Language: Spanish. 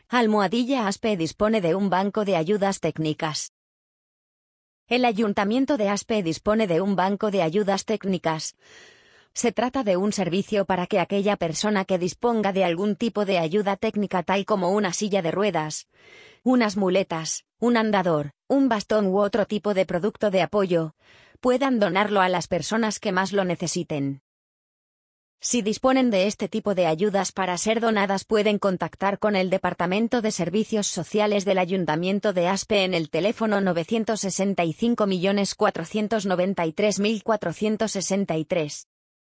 Almohadilla Aspe dispone de un banco de ayudas técnicas. El Ayuntamiento de Aspe dispone de un banco de ayudas técnicas. Se trata de un servicio para que aquella persona que disponga de algún tipo de ayuda técnica tal como una silla de ruedas, unas muletas, un andador, un bastón u otro tipo de producto de apoyo, puedan donarlo a las personas que más lo necesiten. Si disponen de este tipo de ayudas para ser donadas, pueden contactar con el Departamento de Servicios Sociales del Ayuntamiento de Aspe en el teléfono 965.493.463.